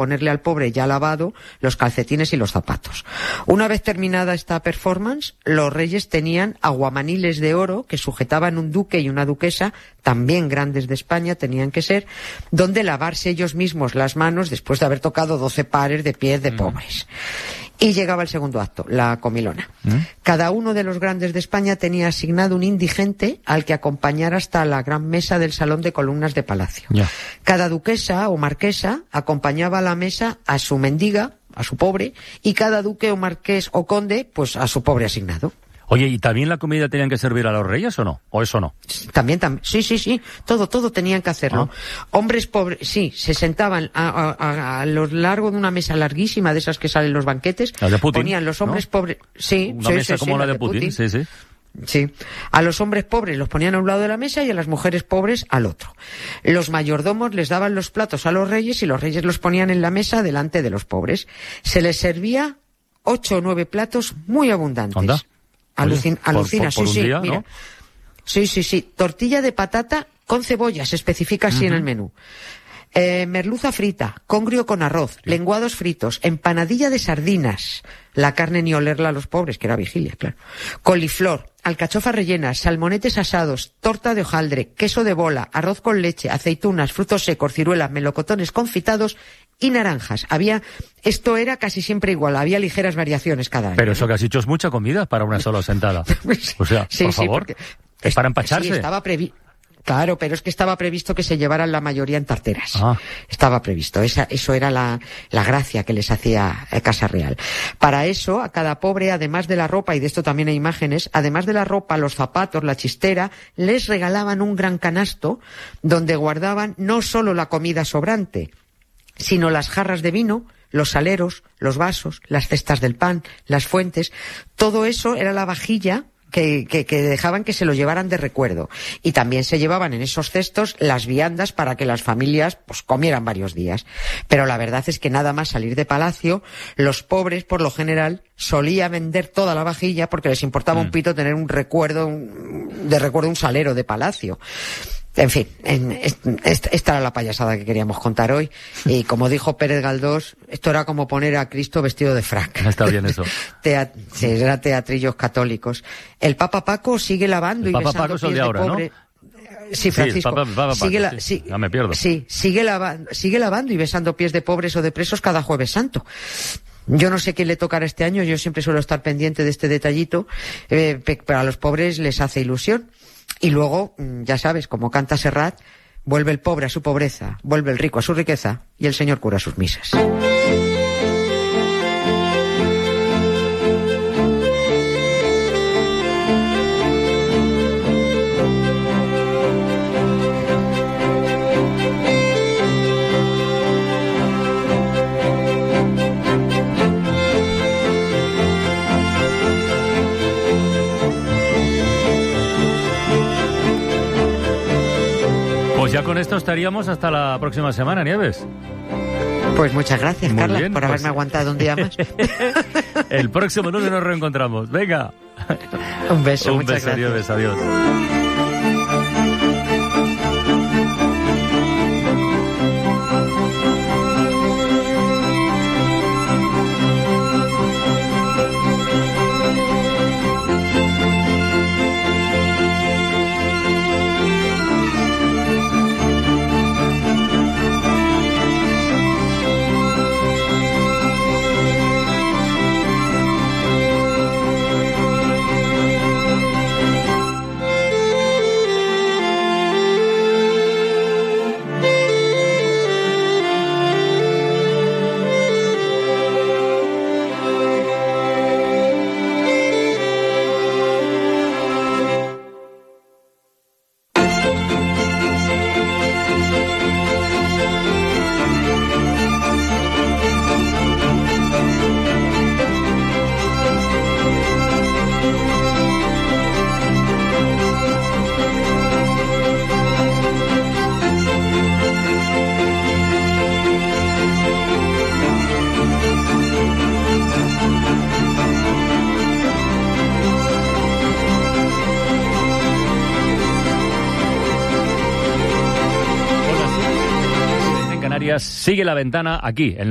ponerle al pobre ya lavado los calcetines y los zapatos. Una vez terminada esta performance, los reyes tenían aguamaniles de oro que sujetaban un duque y una duquesa, también grandes de España tenían que ser, donde lavarse ellos mismos las manos después de haber tocado 12 pares de pies de pobres. Y llegaba el segundo acto, la comilona. Cada uno de los grandes de España tenía asignado un indigente al que acompañara hasta la gran mesa del salón de columnas de palacio. Cada duquesa o marquesa acompañaba a la mesa a su mendiga, a su pobre, y cada duque o marqués o conde, pues a su pobre asignado. Oye, ¿y también la comida tenían que servir a los reyes o no? ¿O eso no? También, sí. Todo tenían que hacerlo. Hombres pobres, sí, se sentaban a lo largo de una mesa larguísima, de esas que salen los banquetes. La de Putin, ponían los hombres pobres, sí. Una mesa como la de Putin, sí. Sí. A los hombres pobres los ponían a un lado de la mesa y a las mujeres pobres al otro. Los mayordomos les daban los platos a los reyes y los reyes los ponían en la mesa delante de los pobres. Se les servía 8 o 9 platos muy abundantes. ¿Anda? Alucina, por un día, mira. ¿no? Sí. Tortilla de patata con cebolla, se especifica así en el menú. Merluza frita, congrio con arroz, lenguados fritos, empanadilla de sardinas, la carne ni olerla a los pobres, que era vigilia, claro. Coliflor, alcachofas rellenas, salmonetes asados, torta de hojaldre, queso de bola, arroz con leche, aceitunas, frutos secos, ciruelas, melocotones confitados y naranjas. Esto era casi siempre igual, había ligeras variaciones cada año. Pero eso que has dicho es mucha comida para una sola sentada. O sea, por favor, es para empacharse. Sí, estaba previsto. Claro, pero es que estaba previsto que se llevaran la mayoría en tarteras. Estaba previsto. Eso era la gracia que les hacía Casa Real. Para eso, a cada pobre, además de la ropa, y de esto también hay imágenes, además de la ropa, los zapatos, la chistera, les regalaban un gran canasto donde guardaban no solo la comida sobrante, sino las jarras de vino, los saleros, los vasos, las cestas del pan, las fuentes. Todo eso era la vajilla que dejaban que se lo llevaran de recuerdo. Y también se llevaban en esos cestos las viandas para que las familias pues comieran varios días. Pero la verdad es que nada más salir de palacio, los pobres, por lo general, solían vender toda la vajilla porque les importaba un pito tener un salero de palacio. En fin, esta era la payasada que queríamos contar hoy. Y como dijo Pérez Galdós, esto era como poner a Cristo vestido de frac. Está bien eso. Eran teatrillos católicos. El Papa Paco sigue lavando y besando Paco pies de ahora, pobre. ¿no? Sí, Francisco. Papa Paco, ya me pierdo. Sí, sigue lavando y besando pies de pobres o de presos cada Jueves Santo. Yo no sé quién le tocará este año, yo siempre suelo estar pendiente de este detallito, pero a los pobres les hace ilusión. Y luego, ya sabes, como canta Serrat, vuelve el pobre a su pobreza, vuelve el rico a su riqueza y el Señor cura sus misas. Pues ya con esto estaríamos hasta la próxima semana, Nieves. Pues muchas gracias, Muy Carla, bien, por haberme aguantado un día más. El próximo lunes nos reencontramos. Venga. Un beso, muchas gracias. Nieves, adiós. Sigue la ventana aquí, en